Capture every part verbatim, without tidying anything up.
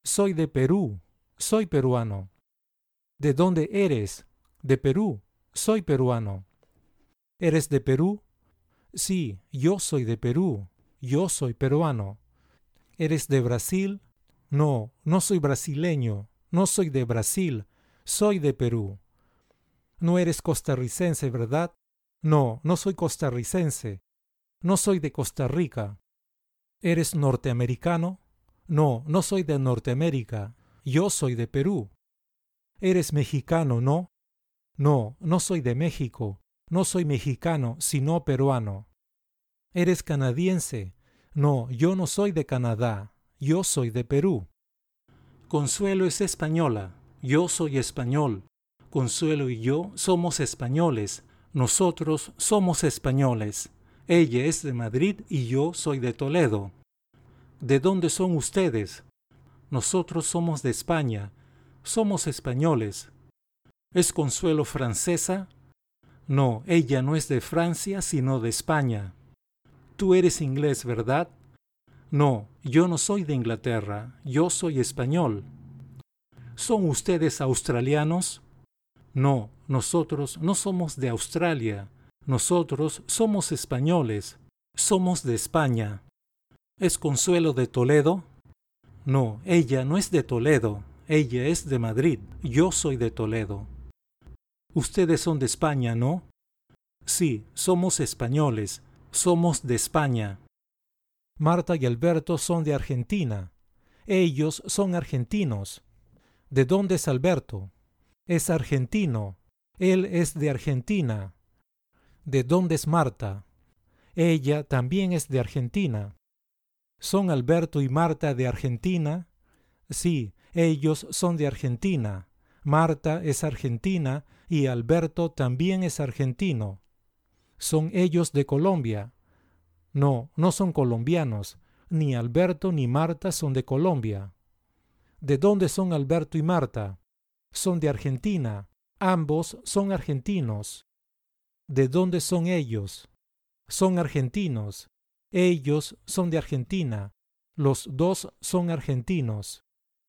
Soy de Perú. Soy peruano. ¿De dónde eres? De Perú. Soy peruano. ¿Eres de Perú? Sí, yo soy de Perú. Yo soy peruano. ¿Eres de Brasil? No, no soy brasileño. No soy de Brasil. Soy de Perú. No eres costarricense, ¿verdad? No, no soy costarricense. No soy de Costa Rica. ¿Eres norteamericano? No, no soy de Norteamérica. Yo soy de Perú. ¿Eres mexicano, no? No, no soy de México. No soy mexicano, sino peruano. ¿Eres canadiense? No, yo no soy de Canadá. Yo soy de Perú. Consuelo es española. Yo soy español. Consuelo y yo somos españoles. Nosotros somos españoles. Ella es de Madrid y yo soy de Toledo. ¿De dónde son ustedes? Nosotros somos de España. Somos españoles. ¿Es Consuelo francesa? No, ella no es de Francia, sino de España. Tú eres inglés, ¿verdad? No, yo no soy de Inglaterra. Yo soy español. ¿Son ustedes australianos? No, nosotros no somos de Australia. Nosotros somos españoles. Somos de España. ¿Es Consuelo de Toledo? No, ella no es de Toledo. Ella es de Madrid. Yo soy de Toledo. Ustedes son de España, ¿no? Sí, somos españoles. Somos de España. Marta y Alberto son de Argentina. Ellos son argentinos. ¿De dónde es Alberto? Es argentino. Él es de Argentina. ¿De dónde es Marta? Ella también es de Argentina. ¿Son Alberto y Marta de Argentina? Sí, ellos son de Argentina. Marta es argentina y Alberto también es argentino. ¿Son ellos de Colombia? No, no son colombianos. Ni Alberto ni Marta son de Colombia. ¿De dónde son Alberto y Marta? Son de Argentina. Ambos son argentinos. ¿De dónde son ellos? Son argentinos. Ellos son de Argentina. Los dos son argentinos.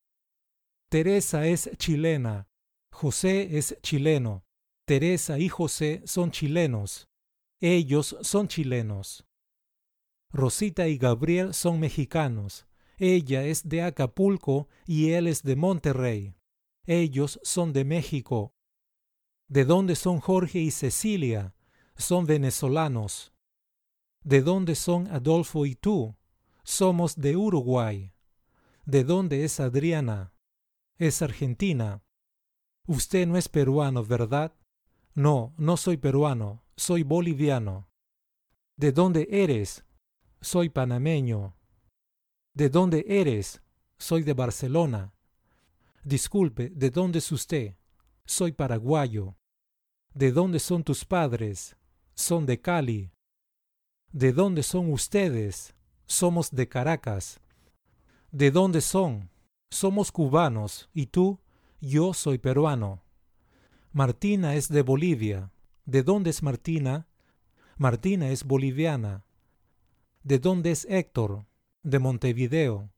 Teresa es chilena. José es chileno. Teresa y José son chilenos. Ellos son chilenos. Rosita y Gabriel son mexicanos. Ella es de Acapulco y él es de Monterrey. Ellos son de México. ¿De dónde son Jorge y Cecilia? Son venezolanos. ¿De dónde son Adolfo y tú? Somos de Uruguay. ¿De dónde es Adriana? Es argentina. Usted no es peruano, ¿verdad? No, no soy peruano, soy boliviano. ¿De dónde eres? Soy panameño. ¿De dónde eres? Soy de Barcelona. Disculpe, ¿de dónde es usted? Soy paraguayo. ¿De dónde son tus padres? Son de Cali. ¿De dónde son ustedes? Somos de Caracas. ¿De dónde son? Somos cubanos. ¿Y tú? Yo soy peruano. Martina es de Bolivia. ¿De dónde es Martina? Martina es boliviana. ¿De dónde es Héctor? De Montevideo.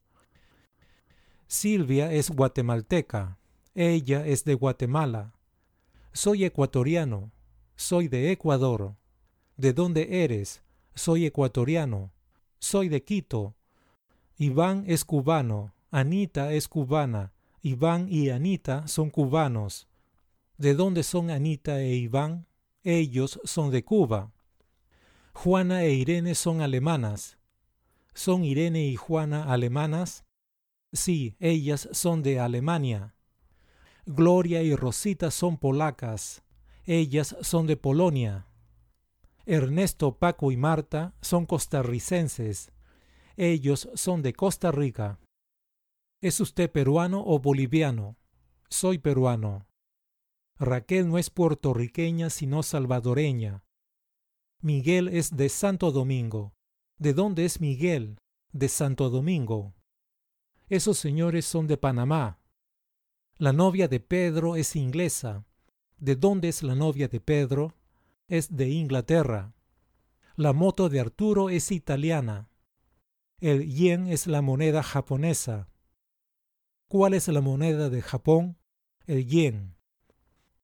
Silvia es guatemalteca. Ella es de Guatemala. Soy ecuatoriano. Soy de Ecuador. ¿De dónde eres? Soy ecuatoriano. Soy de Quito. Iván es cubano. Anita es cubana. Iván y Anita son cubanos. ¿De dónde son Anita e Iván? Ellos son de Cuba. Juana e Irene son alemanas. ¿Son Irene y Juana alemanas? Sí, ellas son de Alemania. Gloria y Rosita son polacas. Ellas son de Polonia. Ernesto, Paco y Marta son costarricenses. Ellos son de Costa Rica. ¿Es usted peruano o boliviano? Soy peruano. Raquel no es puertorriqueña sino salvadoreña. Miguel es de Santo Domingo. ¿De dónde es Miguel? De Santo Domingo. Esos señores son de Panamá. La novia de Pedro es inglesa. ¿De dónde es la novia de Pedro? Es de Inglaterra. La moto de Arturo es italiana. El yen es la moneda japonesa. ¿Cuál es la moneda de Japón? El yen.